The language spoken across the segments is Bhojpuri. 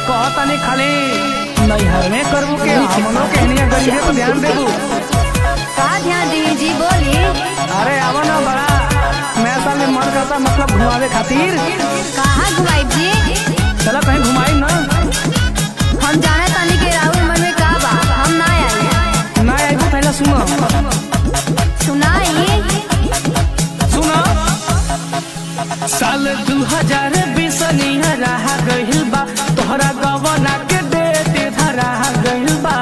कहतनी खाली नैहर में करबू के हमनो के हनिया गरीबे पर ध्यान देबू। का ध्यान दी जी बोली। अरे आवा ना बड़ा मैं साल में मन करता मतलब घुमावे खातिर। कहाँ घुमाई जी? चला कहीं घुमाई ना। हम जाने तानी के राहुल मन में का बा, हम ना आए। ना आई पहले सुनो सुनाई सुनो। साल 2020 निहरा गइल बा तोहरा गवना के डेट धरा गइल बा।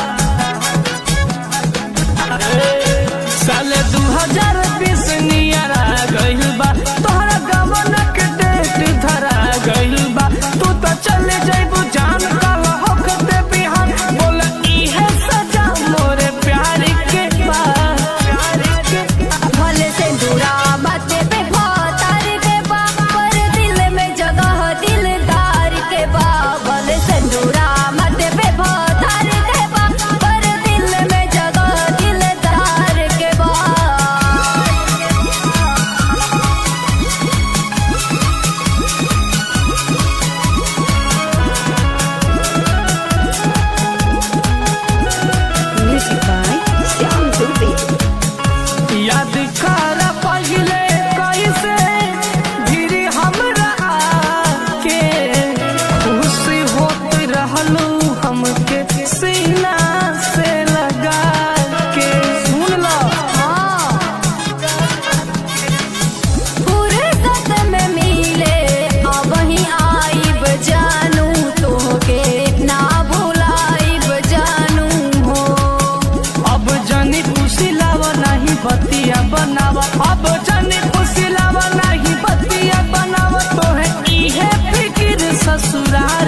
साल 2020 निहरा गइल बा तोहरा गवना के डेट धरा गइल बा। तू तो चले जाइबू जान काल होखते बिहान बोल इहे सजा मोरे प्यार के बा। भले से दूरा बाते पे भौतार के बा, पर दिल में जगह दिलदार के बा। भले से दूरा बाते पे भौतार के बा, पर दिल में जगह दिलदार के बा। Music by Shyam Dubey। याद कर पहिले कैसे धीरे हमरा आके खुशी होत रहलू हमके सीना से लगा के। सुन लो फुर्सत में मिले अब ही आइब जानू, तोहके ना भुलाइब जानू हो। अब जानी खुशी लावा नहीं बतिया बनावा। अब जानी खुशी लावा नहीं बतिया बनावा। तो है इहे फिकिर ससुराल